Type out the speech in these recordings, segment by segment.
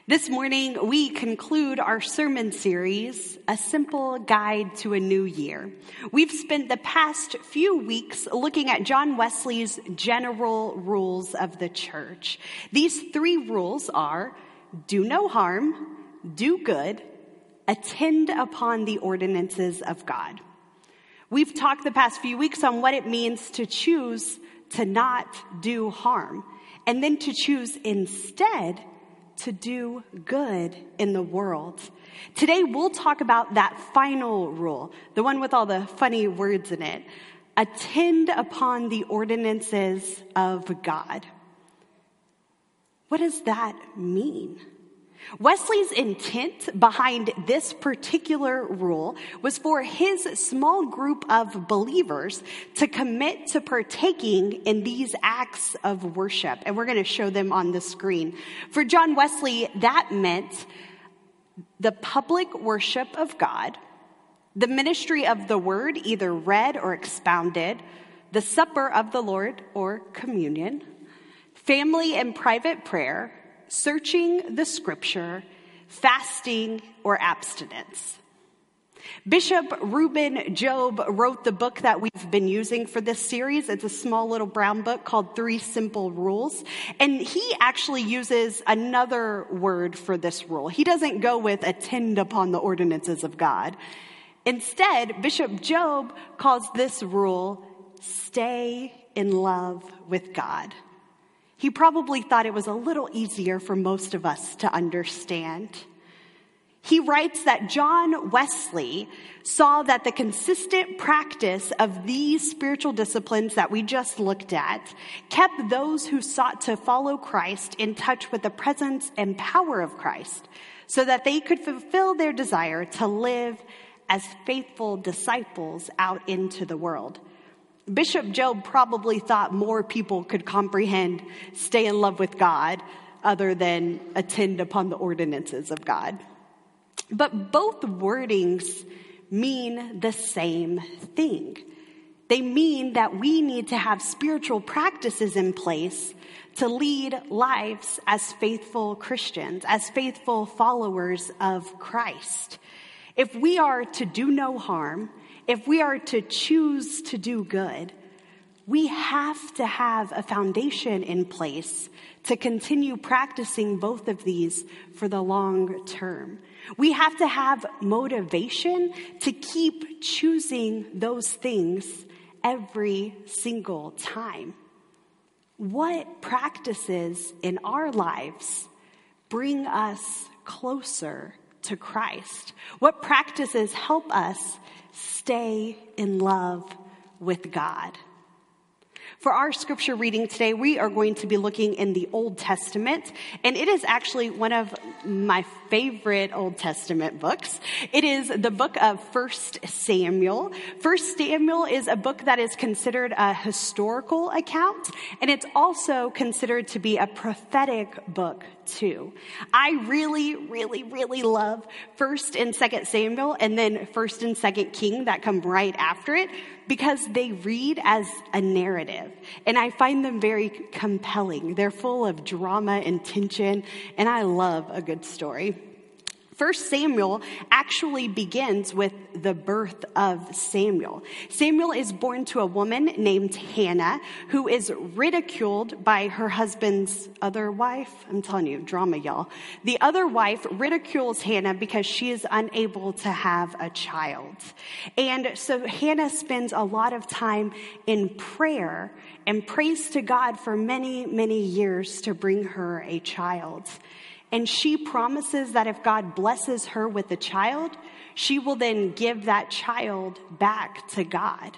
This morning, we conclude our sermon series, A Simple Guide to a New Year. We've spent the past few weeks looking at John Wesley's general rules of the church. These 3 rules are, do no harm, do good, attend upon the ordinances of God. We've talked the past few weeks on what it means to choose to not do harm, and then to choose instead to do good in the world. Today, we'll talk about that final rule, the one with all the funny words in it. Attend upon the ordinances of God. What does that mean? Wesley's intent behind this particular rule was for his small group of believers to commit to partaking in these acts of worship. And we're going to show them on the screen. For John Wesley, that meant the public worship of God, the ministry of the word, either read or expounded, the supper of the Lord or communion, family and private prayer, searching the scripture, fasting, or abstinence. Bishop Reuben Job wrote the book that we've been using for this series. It's a small little brown book called 3 Simple Rules. And he actually uses another word for this rule. He doesn't go with attend upon the ordinances of God. Instead, Bishop Job calls this rule stay in love with God. He probably thought it was a little easier for most of us to understand. He writes that John Wesley saw that the consistent practice of these spiritual disciplines that we just looked at kept those who sought to follow Christ in touch with the presence and power of Christ, so that they could fulfill their desire to live as faithful disciples out into the world. Bishop Job probably thought more people could comprehend stay in love with God other than attend upon the ordinances of God. But both wordings mean the same thing. They mean that we need to have spiritual practices in place to lead lives as faithful Christians, as faithful followers of Christ. If we are to do no harm, if we are to choose to do good, we have to have a foundation in place to continue practicing both of these for the long term. We have to have motivation to keep choosing those things every single time. What practices in our lives bring us closer to Christ? What practices help us stay in love with God? For our scripture reading today, we are going to be looking in the Old Testament, and it is actually one of my favorite Old Testament books. It is the book of 1 Samuel. 1 Samuel is a book that is considered a historical account, and it's also considered to be a prophetic book too. I really love 1st and 2nd Samuel and then 1st and 2nd King that come right after it, because they read as a narrative, and I find them very compelling. They're full of drama and tension, and I love a good story. 1 Samuel actually begins with the birth of Samuel. Samuel is born to a woman named Hannah, who is ridiculed by her husband's other wife. I'm telling you, drama, y'all. The other wife ridicules Hannah because she is unable to have a child. And so Hannah spends a lot of time in prayer and prays to God for many years to bring her a child. And she promises that if God blesses her with a child, she will then give that child back to God.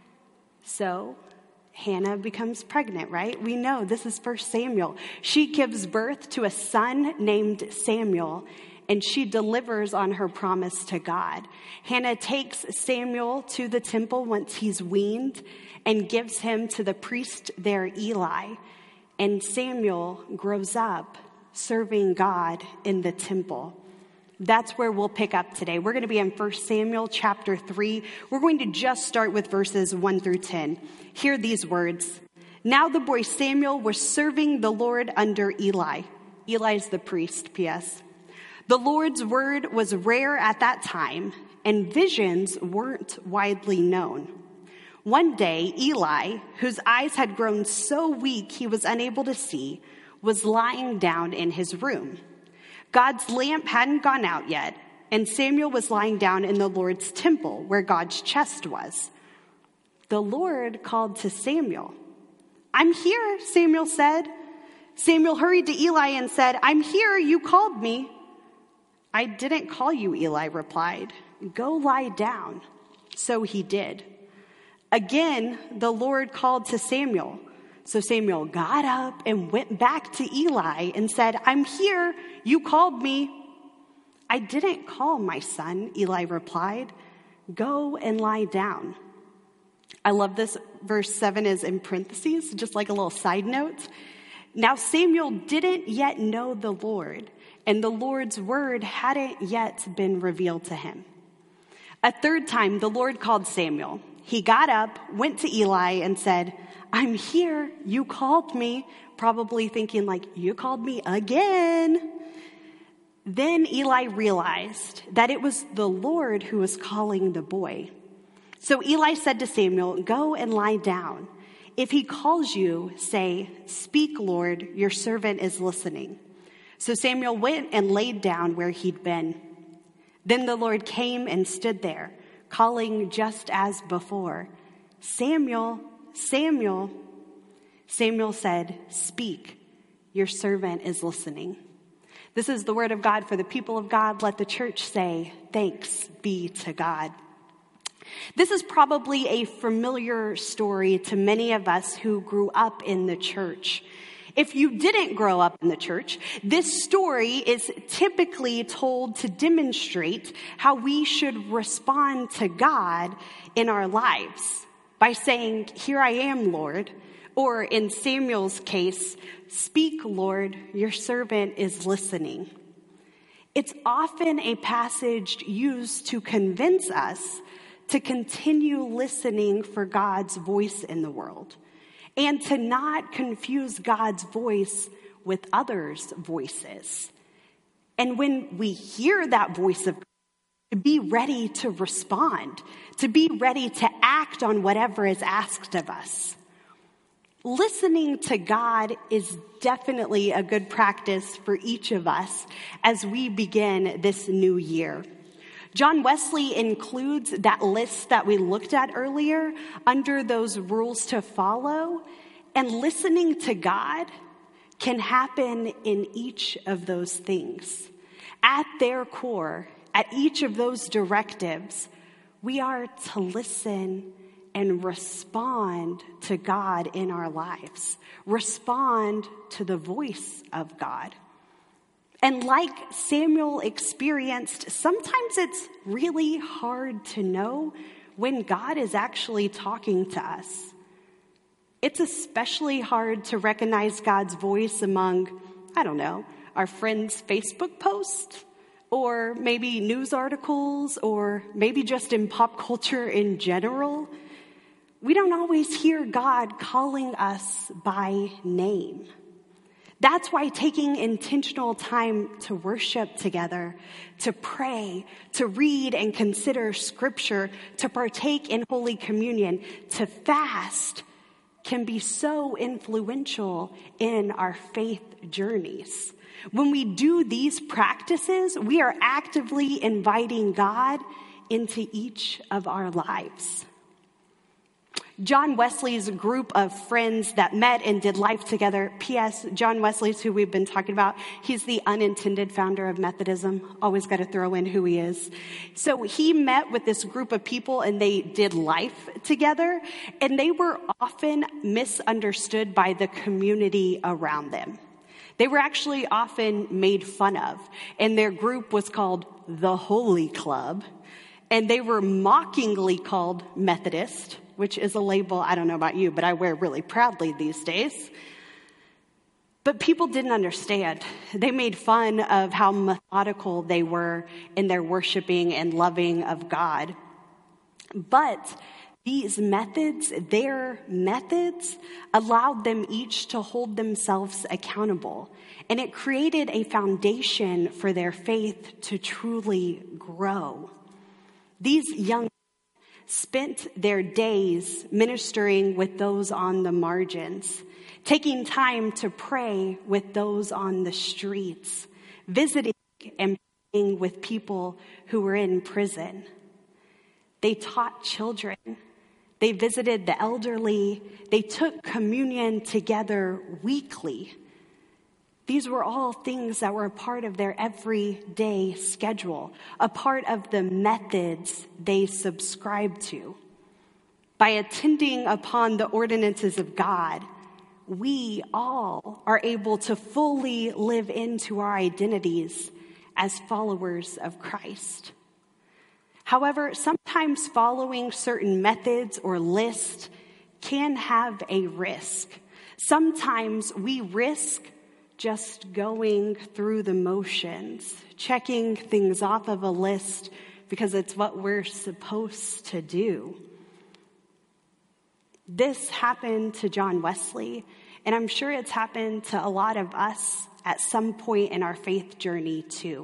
So Hannah becomes pregnant, right? We know this is 1 Samuel. She gives birth to a son named Samuel, and she delivers on her promise to God. Hannah takes Samuel to the temple once he's weaned and gives him to the priest there, Eli. And Samuel grows up serving God in the temple. That's where we'll pick up today. We're going to be in 1 Samuel chapter 3. We're going to just start with verses 1 through 10. Hear these words. Now the boy Samuel was serving the Lord under Eli. Eli's the priest, P.S. The Lord's word was rare at that time, and visions weren't widely known. One day, Eli, whose eyes had grown so weak he was unable to see, was lying down in his room. God's lamp hadn't gone out yet, and Samuel was lying down in the Lord's temple where God's chest was. The Lord called to Samuel. "I'm here," Samuel said. Samuel hurried to Eli and said, "I'm here, you called me." "I didn't call you," Eli replied. "Go lie down." So he did. Again, the Lord called to Samuel. So Samuel got up and went back to Eli and said, "I'm here, you called me." "I didn't call, my son," Eli replied. "Go and lie down." I love this. Verse 7 is in parentheses, just like a little side note. Now Samuel didn't yet know the Lord, and the Lord's word hadn't yet been revealed to him. A third time, the Lord called Samuel. He got up, went to Eli, and said, "I'm here, you called me," probably thinking like, "You called me again." Then Eli realized that it was the Lord who was calling the boy. So Eli said to Samuel, "Go and lie down. If he calls you, say, 'Speak, Lord, your servant is listening.'" So Samuel went and laid down where he'd been. Then the Lord came and stood there, calling just as before, "Samuel, Samuel." Samuel said, "Speak, your servant is listening." This is the word of God for the people of God. Let the church say, "Thanks be to God." This is probably a familiar story to many of us who grew up in the church. If you didn't grow up in the church, this story is typically told to demonstrate how we should respond to God in our lives by saying, "Here I am, Lord," or in Samuel's case, "Speak, Lord, your servant is listening." It's often a passage used to convince us to continue listening for God's voice in the world, and to not confuse God's voice with others' voices. And when we hear that voice of God, to be ready to respond, to be ready to act on whatever is asked of us. Listening to God is definitely a good practice for each of us as we begin this new year. John Wesley includes that list that we looked at earlier under those rules to follow, and listening to God can happen in each of those things. At their core, at each of those directives, we are to listen and respond to God in our lives, respond to the voice of God. And like Samuel experienced, sometimes it's really hard to know when God is actually talking to us. It's especially hard to recognize God's voice among, our friends' Facebook posts, or maybe news articles, or maybe just in pop culture in general. We don't always hear God calling us by name. That's why taking intentional time to worship together, to pray, to read and consider scripture, to partake in Holy Communion, to fast can be so influential in our faith journeys. When we do these practices, we are actively inviting God into each of our lives. John Wesley's group of friends that met and did life together. P.S. John Wesley's who we've been talking about. He's the unintended founder of Methodism. Always got to throw in who he is. So he met with this group of people and they did life together. And they were often misunderstood by the community around them. They were actually often made fun of. And their group was called the Holy Club. And they were mockingly called Methodist, which is a label, I don't know about you, but I wear really proudly these days. But people didn't understand. They made fun of how methodical they were in their worshiping and loving of God. But These methods, their methods, allowed them each to hold themselves accountable. And it created a foundation for their faith to truly grow. These young spent their days ministering with those on the margins, taking time to pray with those on the streets, visiting and praying with people who were in prison. They taught children. They visited the elderly. They took communion together weekly. These were all things that were a part of their everyday schedule, a part of the methods they subscribed to. By attending upon the ordinances of God, we all are able to fully live into our identities as followers of Christ. However, sometimes following certain methods or lists can have a risk. Sometimes we risk just going through the motions, checking things off of a list because it's what we're supposed to do. This happened to John Wesley, and I'm sure it's happened to a lot of us at some point in our faith journey too.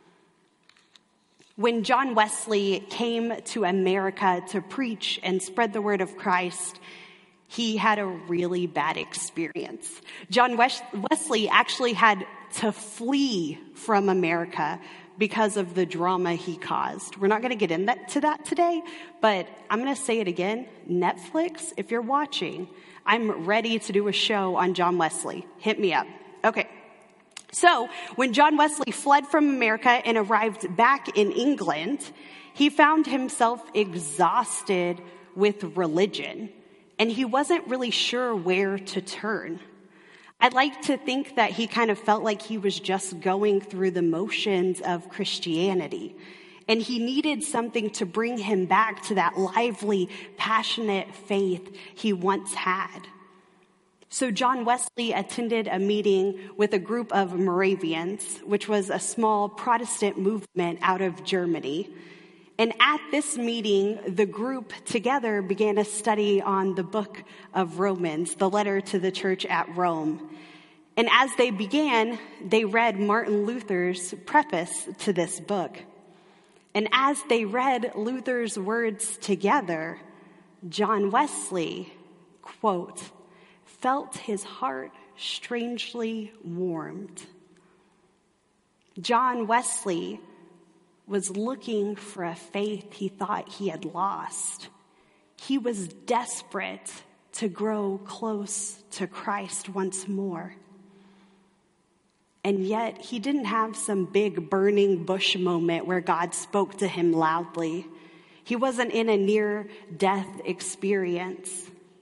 When John Wesley came to America to preach and spread the word of Christ, he had a really bad experience. John Wesley actually had to flee from America because of the drama he caused. We're not going to get into that today, but I'm going to say it again. Netflix, if you're watching, I'm ready to do a show on John Wesley. Hit me up. Okay. So when John Wesley fled from America and arrived back in England, he found himself exhausted with religion, and he wasn't really sure where to turn. I'd like to think that he kind of felt like he was just going through the motions of Christianity, and he needed something to bring him back to that lively, passionate faith he once had. So John Wesley attended a meeting with a group of Moravians, which was a small Protestant movement out of Germany. And at this meeting, the group together began a study on the book of Romans, the letter to the church at Rome. And as they began, they read Martin Luther's preface to this book. And as they read Luther's words together, John Wesley, quote, felt his heart strangely warmed. John Wesley was looking for a faith he thought he had lost. He was desperate to grow close to Christ once more. And yet, he didn't have some big burning bush moment where God spoke to him loudly. He wasn't in a near-death experience.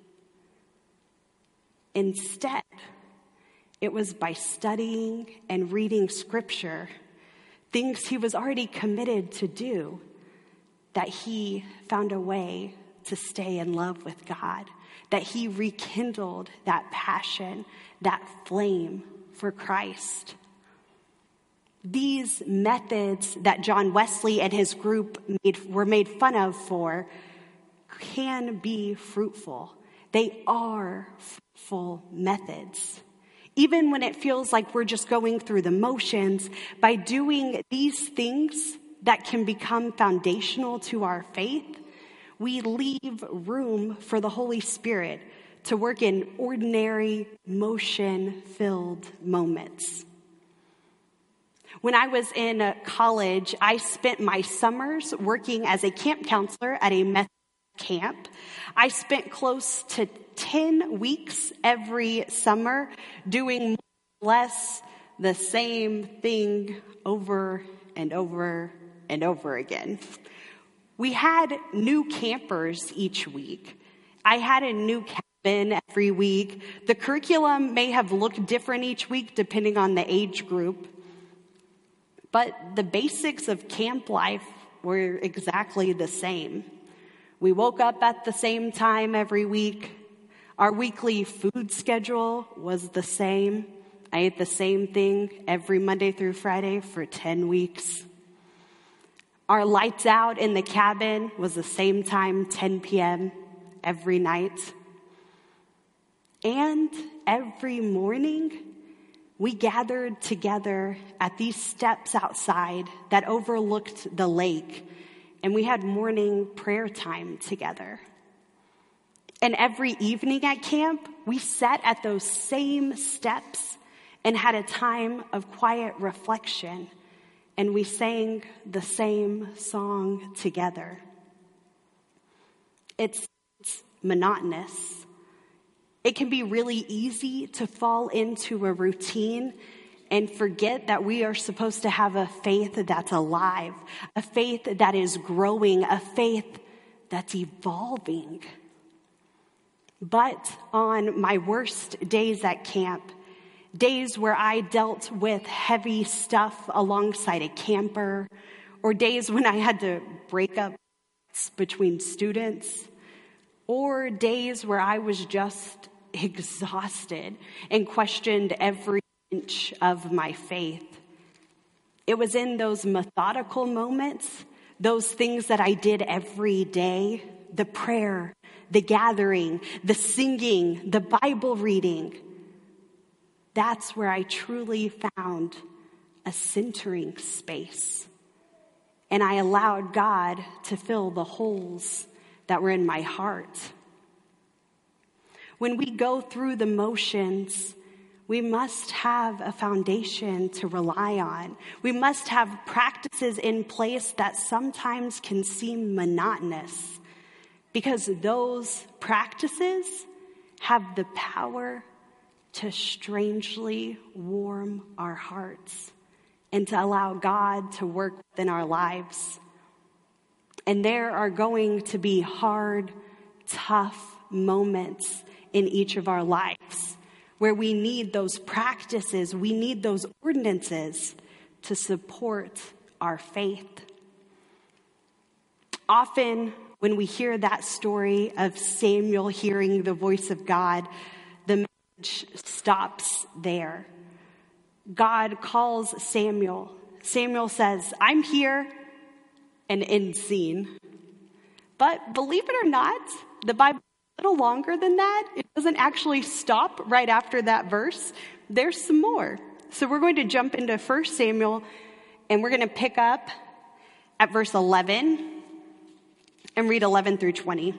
Instead, it was by studying and reading scripture, things he was already committed to do, that he found a way to stay in love with God, that he rekindled that passion, that flame for Christ. These methods that John Wesley and his group were made fun of for can be fruitful. They are fruitful methods. Even when it feels like we're just going through the motions, by doing these things that can become foundational to our faith, we leave room for the Holy Spirit to work in ordinary, motion-filled moments. When I was in college, I spent my summers working as a camp counselor at a Methodist camp. I spent close to 10 weeks every summer doing more or less the same thing over and over and over again. We had new campers each week. I had a new cabin every week. The curriculum may have looked different each week depending on the age group, but the basics of camp life were exactly the same. We woke up at the same time every week. Our weekly food schedule was the same. I ate the same thing every Monday through Friday for 10 weeks. Our lights out in the cabin was the same time, 10 p.m. every night. And every morning, we gathered together at these steps outside that overlooked the lake, and we had morning prayer time together. And every evening at camp, we sat at those same steps and had a time of quiet reflection, and we sang the same song together. It's monotonous. It can be really easy to fall into a routine and forget that we are supposed to have a faith that's alive, a faith that is growing, a faith that's evolving. But on my worst days at camp, days where I dealt with heavy stuff alongside a camper, or days when I had to break up between students, or days where I was just exhausted and questioned every inch of my faith. It was in those methodical moments, those things that I did every day, the prayer, the gathering, the singing, the Bible reading. That's where I truly found a centering space. And I allowed God to fill the holes that were in my heart. When we go through the motions, we must have a foundation to rely on. We must have practices in place that sometimes can seem monotonous, because those practices have the power to strangely warm our hearts and to allow God to work within our lives. And there are going to be hard, tough moments in each of our lives where we need those practices, we need those ordinances to support our faith. Often, when we hear that story of Samuel hearing the voice of God, the message stops there. God calls Samuel. Samuel says, "I'm here," and end scene. But believe it or not, the Bible is a little longer than that. It doesn't actually stop right after that verse. There's some more. So we're going to jump into 1 Samuel, and we're going to pick up at verse 11 and read 11 through 20.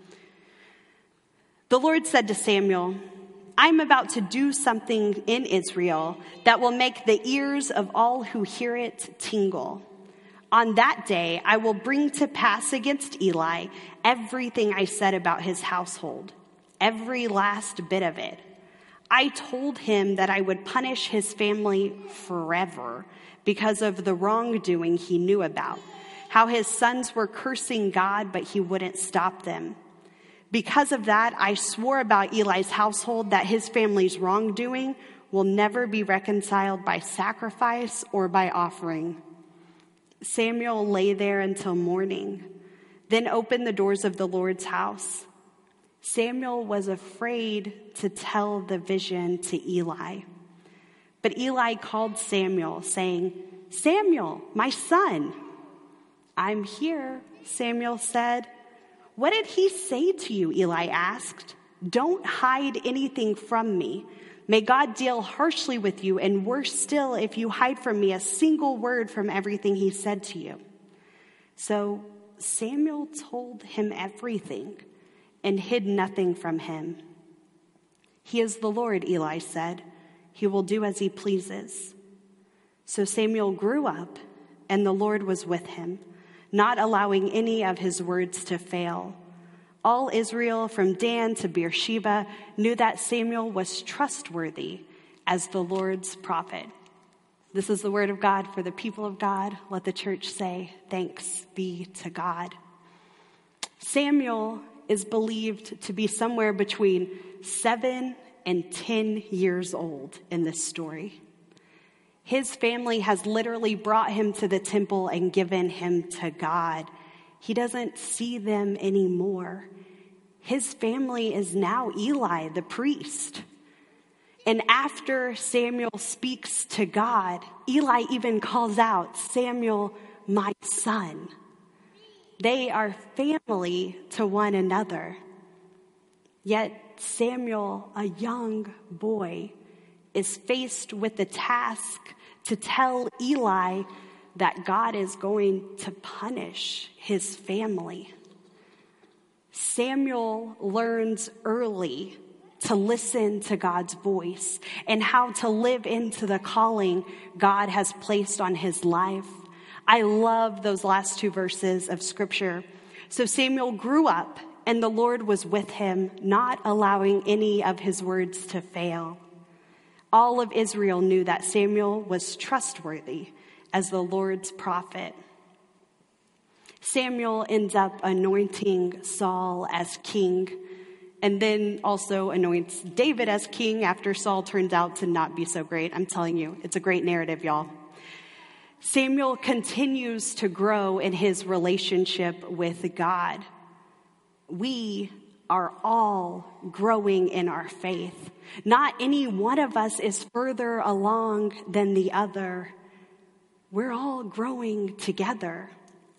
The Lord said to Samuel, "I'm about to do something in Israel that will make the ears of all who hear it tingle. On that day, I will bring to pass against Eli everything I said about his household, every last bit of it. I told him that I would punish his family forever because of the wrongdoing he knew about, how his sons were cursing God, but he wouldn't stop them. Because of that, I swore about Eli's household that his family's wrongdoing will never be reconciled by sacrifice or by offering." Samuel lay there until morning, then opened the doors of the Lord's house. Samuel was afraid to tell the vision to Eli. But Eli called Samuel, saying, "Samuel, my son." "I'm here," Samuel said. "What did he say to you?" Eli asked. "Don't hide anything from me. May God deal harshly with you, and worse still if you hide from me a single word from everything he said to you." So Samuel told him everything and hid nothing from him. "He is the Lord," Eli said. "He will do as he pleases." So Samuel grew up, and the Lord was with him, not allowing any of his words to fail. All Israel from Dan to Beersheba knew that Samuel was trustworthy as the Lord's prophet. This is the word of God for the people of God. Let the church say, "Thanks be to God." Samuel is believed to be somewhere between 7 and 10 years old in this story. His family has literally brought him to the temple and given him to God. He doesn't see them anymore. His family is now Eli, the priest. And after Samuel speaks to God, Eli even calls out, "Samuel, my son." They are family to one another. Yet Samuel, a young boy, is faced with the task to tell Eli that God is going to punish his family. Samuel learns early to listen to God's voice and how to live into the calling God has placed on his life. I love those last two verses of scripture. So Samuel grew up, and the Lord was with him, not allowing any of his words to fail. All of Israel knew that Samuel was trustworthy as the Lord's prophet. Samuel ends up anointing Saul as king, and then also anoints David as king after Saul turns out to not be so great. I'm telling you, it's a great narrative, y'all. Samuel continues to grow in his relationship with God. We are all growing in our faith. Not any one of us is further along than the other. We're all growing together.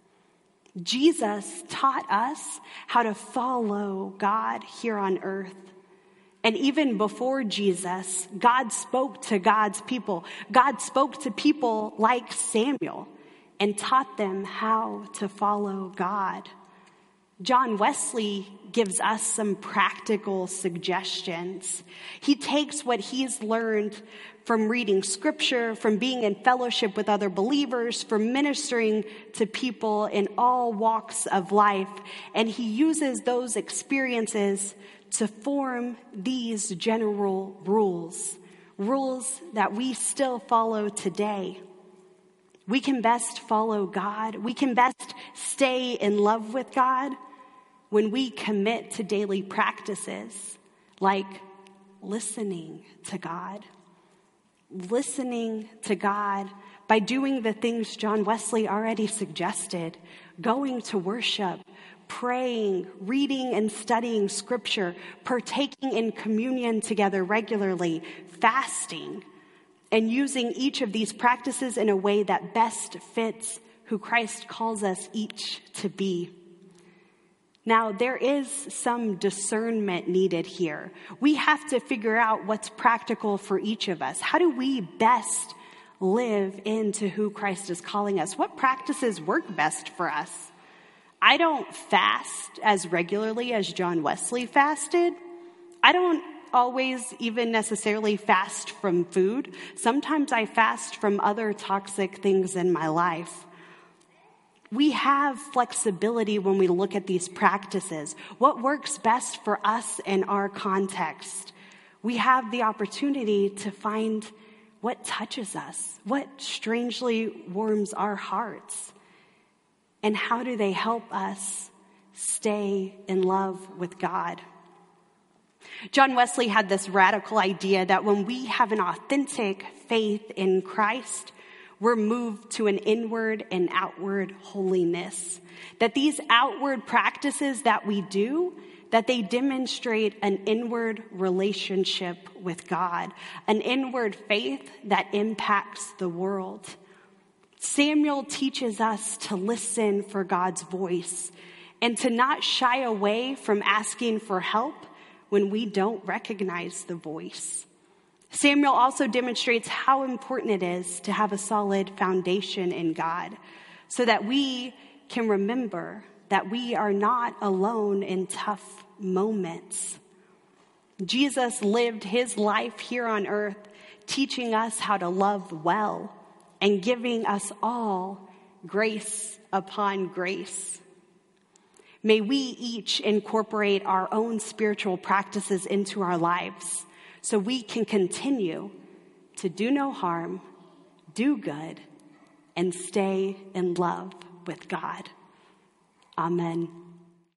Jesus taught us how to follow God here on earth. And even before Jesus, God spoke to God's people. God spoke to people like Samuel and taught them how to follow God. John Wesley gives us some practical suggestions. He takes what he's learned from reading scripture, from being in fellowship with other believers, from ministering to people in all walks of life, and he uses those experiences to form these general rules that we still follow today. We can best follow God. We can best stay in love with God when we commit to daily practices like listening to God. Listening to God by doing the things John Wesley already suggested, going to worship, praying, reading and studying scripture, partaking in communion together regularly, fasting, and using each of these practices in a way that best fits who Christ calls us each to be. Now, there is some discernment needed here. We have to figure out what's practical for each of us. How do we best live into who Christ is calling us? What practices work best for us? I don't fast as regularly as John Wesley fasted. I don't always even necessarily fast from food. Sometimes I fast from other toxic things in my life. We have flexibility when we look at these practices. What works best for us in our context? We have the opportunity to find what touches us, what strangely warms our hearts, and how do they help us stay in love with God. John Wesley had this radical idea that when we have an authentic faith in Christ, we're moved to an inward and outward holiness. That these outward practices that we do, that they demonstrate an inward relationship with God, an inward faith that impacts the world. Samuel teaches us to listen for God's voice and to not shy away from asking for help when we don't recognize the voice. Samuel also demonstrates how important it is to have a solid foundation in God so that we can remember that we are not alone in tough moments. Jesus lived his life here on earth, teaching us how to love well and giving us all grace upon grace. May we each incorporate our own spiritual practices into our lives so we can continue to do no harm, do good, and stay in love with God. Amen.